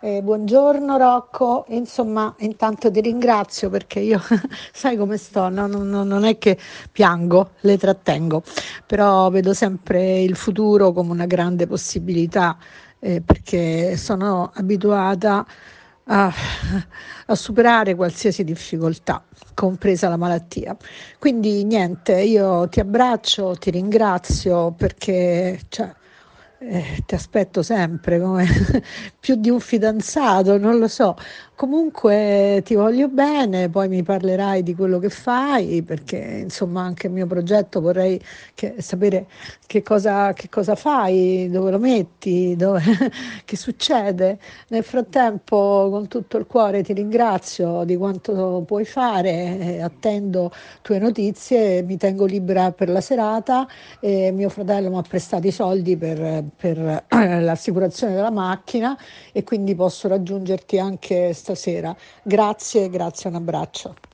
Buongiorno Rocco, insomma, intanto ti ringrazio perché io sai come sto, no? Non è che piango, le trattengo, però vedo sempre il futuro come una grande possibilità, perché sono abituata a, a superare qualsiasi difficoltà, compresa la malattia. Quindi niente, io ti abbraccio, ti ringrazio perché cioè, ti aspetto sempre come più di un fidanzato, non lo so. Comunque ti voglio bene, poi mi parlerai di quello che fai, perché insomma anche il mio progetto vorrei sapere che cosa fai, dove lo metti, che succede. Nel frattempo, con tutto il cuore ti ringrazio di quanto puoi fare, attendo tue notizie, mi tengo libera per la serata e mio fratello mi ha prestato i soldi per l'assicurazione della macchina e quindi posso raggiungerti anche stasera. Grazie, grazie, un abbraccio.